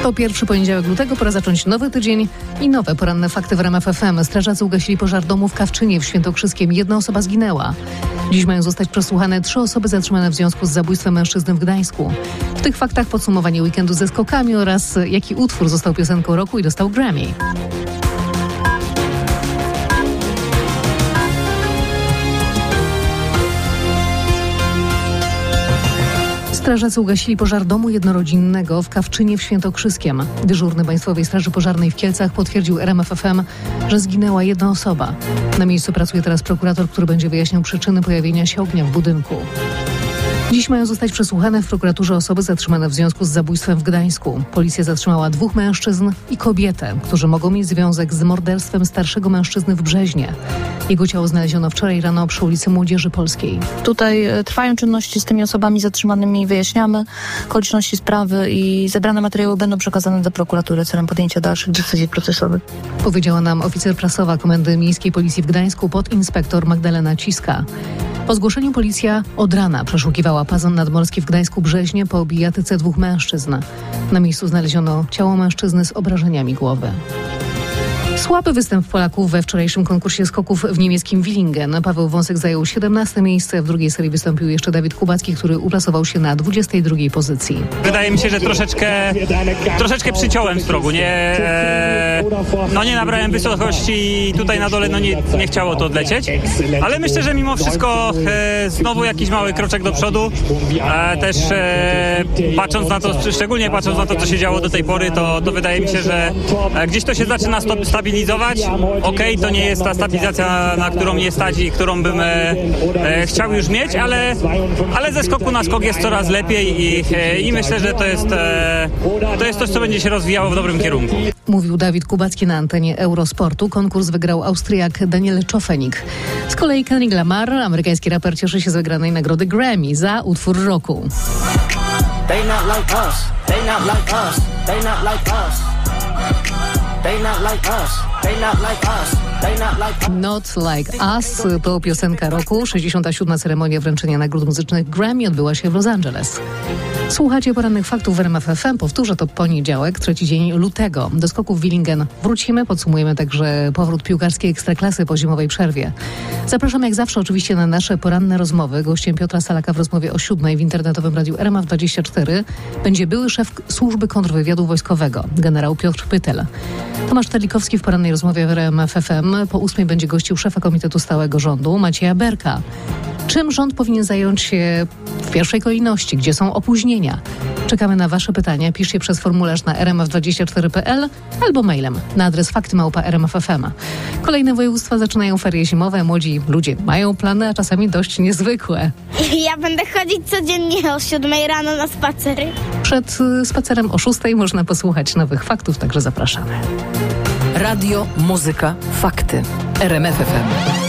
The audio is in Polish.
To pierwszy poniedziałek lutego, pora zacząć nowy tydzień i nowe poranne fakty w RMF FM. Strażacy ugasili pożar domu w Kawczynie w Świętokrzyskiem. 1 osoba zginęła. Dziś mają zostać przesłuchane 3 osoby zatrzymane w związku z zabójstwem mężczyzny w Gdańsku. W tych faktach podsumowanie weekendu ze skokami oraz jaki utwór został piosenką roku i dostał Grammy. Strażacy ugasili pożar domu jednorodzinnego w Kawczynie w Świętokrzyskiem. Dyżurny Państwowej Straży Pożarnej w Kielcach potwierdził RMF FM, że zginęła 1 osoba. Na miejscu pracuje teraz prokurator, który będzie wyjaśniał przyczyny pojawienia się ognia w budynku. Dziś mają zostać przesłuchane w prokuraturze osoby zatrzymane w związku z zabójstwem w Gdańsku. Policja zatrzymała 2 mężczyzn i kobietę, którzy mogą mieć związek z morderstwem starszego mężczyzny w Brzeźnie. Jego ciało znaleziono wczoraj rano przy ulicy Młodzieży Polskiej. Tutaj trwają czynności z tymi osobami zatrzymanymi, wyjaśniamy okoliczności sprawy i zebrane materiały będą przekazane do prokuratury celem podjęcia dalszych decyzji procesowych. Powiedziała nam oficer prasowa Komendy Miejskiej Policji w Gdańsku, podinspektor Magdalena Ciska. Po zgłoszeniu policja od rana przeszukiwała pazon nadmorski w Gdańsku-Brzeźnie po bijatyce 2 mężczyzn. Na miejscu znaleziono ciało mężczyzny z obrażeniami głowy. Słaby występ Polaków we wczorajszym konkursie skoków w niemieckim Willingen. Paweł Wąsek zajął 17. miejsce. W drugiej serii wystąpił jeszcze Dawid Kubacki, który uplasował się na 22. pozycji. Wydaje mi się, że troszeczkę przyciąłem z progu. Nie nabrałem wysokości i tutaj na dole nie chciało to odlecieć. Ale myślę, że mimo wszystko znowu jakiś mały kroczek do przodu. Też szczególnie patrząc na to, co się działo do tej pory, to wydaje mi się, że gdzieś to się zaczyna stabilizować. Okej, to nie jest ta stabilizacja, na którą mnie stać i którą bym chciał już mieć, ale ze skoku na skok jest coraz lepiej i myślę, że to jest coś, co będzie się rozwijało w dobrym kierunku. Mówił Dawid Kubacki na antenie Eurosportu. Konkurs wygrał Austriak Daniel Czofenik. Z kolei Kendrick Lamar, amerykański raper, cieszy się z wygranej nagrody Grammy za utwór roku. They not like us. They not like us. They not like us. They not like us. They not like us. Not Like Us to piosenka roku. 67. ceremonia wręczenia nagród muzycznych Grammy odbyła się w Los Angeles. Słuchacie porannych faktów w RMF FM. Powtórzę, to poniedziałek, 3 dzień lutego. Do skoków w Willingen wrócimy. Podsumujemy także powrót piłkarskiej Ekstraklasy po zimowej przerwie. Zapraszam jak zawsze oczywiście na nasze poranne rozmowy. Gościem Piotra Salaka w rozmowie o 7 w internetowym radiu RMF24 będzie były szef służby kontrwywiadu wojskowego, generał Piotr Pytel. Tomasz Terlikowski w porannej rozmowie w RMF FM. Po 8 będzie gościł szefa Komitetu Stałego Rządu Macieja Berka. Czym rząd powinien zająć się w pierwszej kolejności? Gdzie są opóźnienia? Czekamy na Wasze pytania. Piszcie przez formularz na rmf24.pl albo mailem na adres fakty@rmf.fm. Kolejne województwa zaczynają ferie zimowe. Młodzi ludzie mają plany, a czasami dość niezwykłe. Ja będę chodzić codziennie o 7 rano na spacery. Przed spacerem o 6 można posłuchać nowych faktów, także zapraszamy. Radio, muzyka, fakty. RMF FM.